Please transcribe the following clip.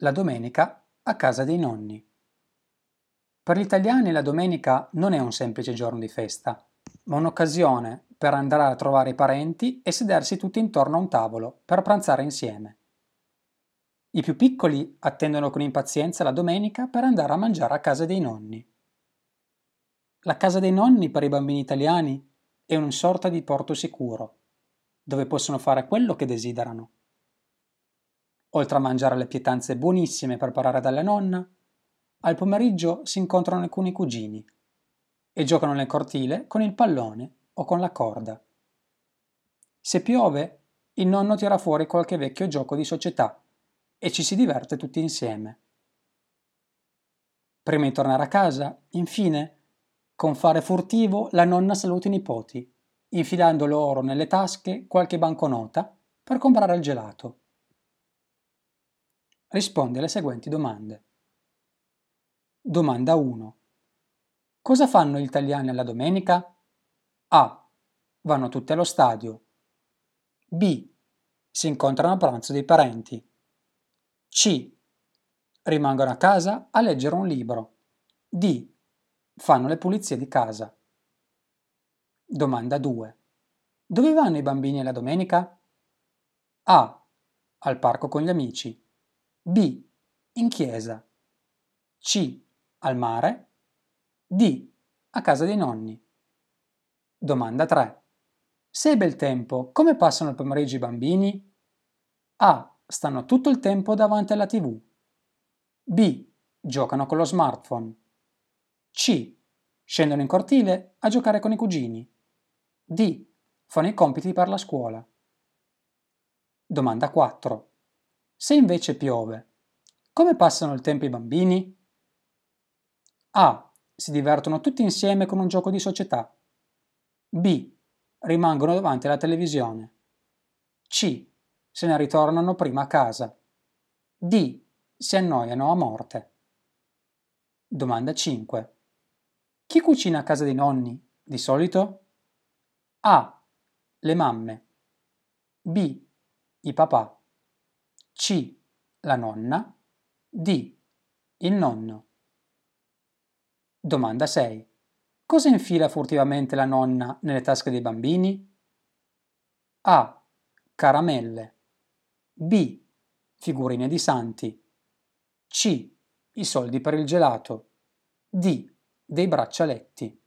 La domenica a casa dei nonni. Per gli italiani la domenica non è un semplice giorno di festa, ma un'occasione per andare a trovare i parenti e sedersi tutti intorno a un tavolo per pranzare insieme. I più piccoli attendono con impazienza la domenica per andare a mangiare a casa dei nonni. La casa dei nonni per i bambini italiani è una sorta di porto sicuro, dove possono fare quello che desiderano. Oltre a mangiare le pietanze buonissime preparate dalla nonna, al pomeriggio si incontrano alcuni cugini e giocano nel cortile con il pallone o con la corda. Se piove, il nonno tira fuori qualche vecchio gioco di società e ci si diverte tutti insieme. Prima di tornare a casa, infine, con fare furtivo, la nonna saluta i nipoti, infilando loro nelle tasche qualche banconota per comprare il gelato. Risponde alle seguenti domande. Domanda 1. Cosa fanno gli italiani alla domenica? A. Vanno tutti allo stadio. B. Si incontrano a pranzo dei parenti. C. Rimangono a casa a leggere un libro. D. Fanno le pulizie di casa. Domanda 2. Dove vanno i bambini alla domenica? A. Al parco con gli amici. B. In chiesa. C. Al mare. D. A casa dei nonni. Domanda 3. Se è bel tempo, come passano il pomeriggio i bambini? A. Stanno tutto il tempo davanti alla TV. B. Giocano con lo smartphone. C. Scendono in cortile a giocare con i cugini. D. Fanno i compiti per la scuola. Domanda 4. Se invece piove, come passano il tempo i bambini? A. Si divertono tutti insieme con un gioco di società. B. Rimangono davanti alla televisione. C. Se ne ritornano prima a casa. D. Si annoiano a morte. Domanda 5. Chi cucina a casa dei nonni, di solito? A. Le mamme. B. I papà. C. La nonna. D. Il nonno. Domanda 6. Cosa infila furtivamente la nonna nelle tasche dei bambini? A. Caramelle. B. Figurine di santi. C. I soldi per il gelato. D. Dei braccialetti.